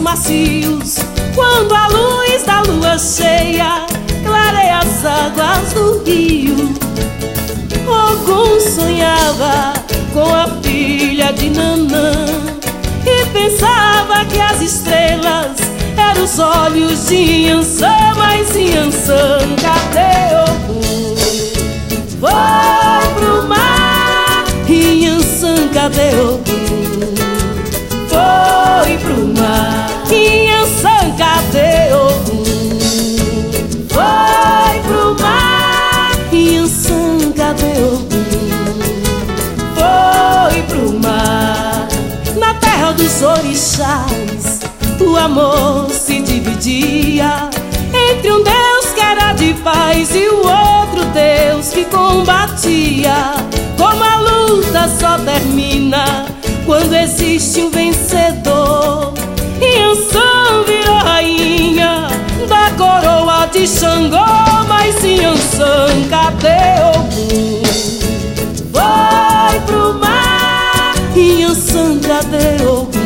macios, quando a luz da lua cheia clareia as águas do rio. Ogum sonhava com a filha de Nanã e pensava que as estrelas eram os olhos de Iansã. Mas Iansã, cadê Ogum? Foi pro mar. Iansã, cadê Ogum? Foi pro mar. Iansã, cadê Ogum? Foi pro mar. Iansã, cadê Ogum? Foi pro mar. Na terra dos orixás o amor se dividia entre um Deus que era de paz e o outro Deus que combatia. Como a luta só termina quando existe um vencedor, Iansã virou rainha da coroa de Xangô. Mas Iansã, cadê Ogum? Foi pro mar. Iansã, cadê Ogum?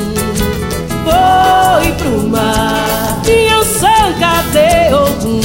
Foi pro mar. Iansã, cadê Ogum?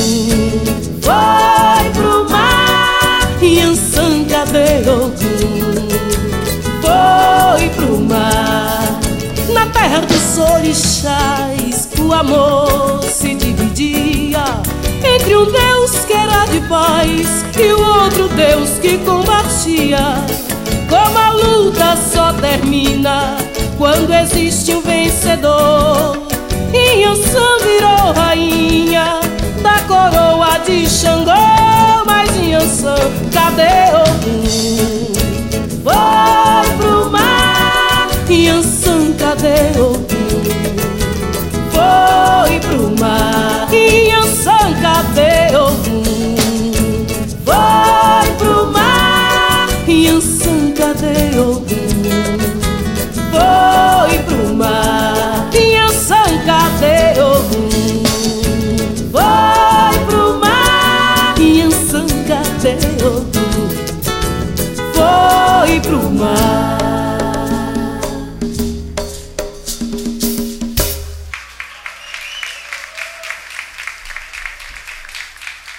Foi pro mar. Iansã, cadê Ogum? Foi pro mar. Na terra dos orixás o amor se dividia entre um Deus que era de paz e o outro Deus que combatia. Como a luta só termina quando existe um vencedor, Iansã virou rainha da coroa de Xangô. Mas Iansã, cadê Ogum? Foi pro mar. Iansã, cadê Ogum? Foi pro mar. Iansã, cadê Ogum? Foi pro mar. Iansã, cadê Ogum? Foi